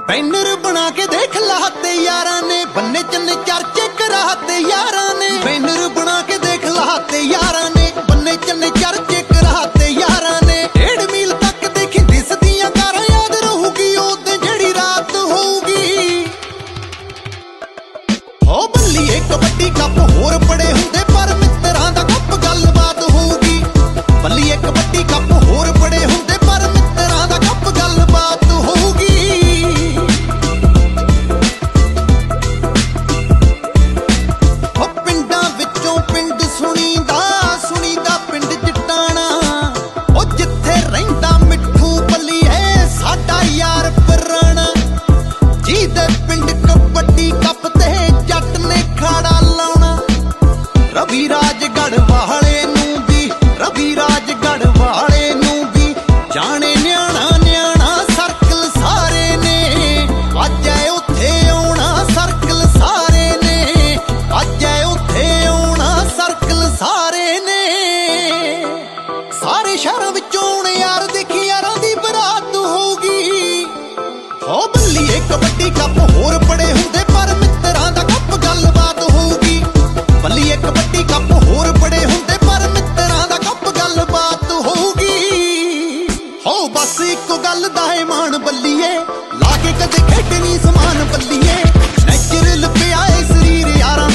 Banner बना के देख लाते यारा ने, बन्ने चन्ने चर्चे कराते यारा ने। बैनर बना के देख लाते यारा ने, बन्ने चन्ने चर्चे कराते यारा ने। 1.5 मील तक देखी दिसदियां कारां, याद रहूगी ओदे जेड़ी रात होऊगी। ओ बल्लीए कबड्डी कप होर बड़े हुंदे, पर मित्तरां दा कप गलबात होऊगी। बल्लीए कबड्डी कप होर बड़े हुंदे, पर मित्तरां दा कप गलबात होऊगी। सुनीदा पिंड जटाना, ओ जिथे रहिंदा मिठू बल्लीए साडा यार पुराना। जीदे पिंड कबड्डी कप ते जट ने खाड़ा लाउणा। रवि राजगढ़ वाले नूं भी, रवि राजगढ़ वाले नूं भी जाने न्याणा न्याणा सर्कल सारे ने। अज ऐ उत्थे आउणा सर्कल सारे ने, अज ऐ उत्थे आउणा सर्कल सारे ने। सारे शहरां विचों आउण यार, देखी यारां दी बरात होगी। हो बल्लीए कबड्डी कप होर बड़े हुंदे, पर मित्तरां दा कप गलबात होगी। बल्लीए कबड्डी कप होर बड़े हुंदे, पर मित्तरां दा कप गलबात होगी। हो बस इक्को गल दा है मान बल्लीए, ला के कदे खेडनी समान बल्लीए। नैचुरल पिया ए शरीर यारां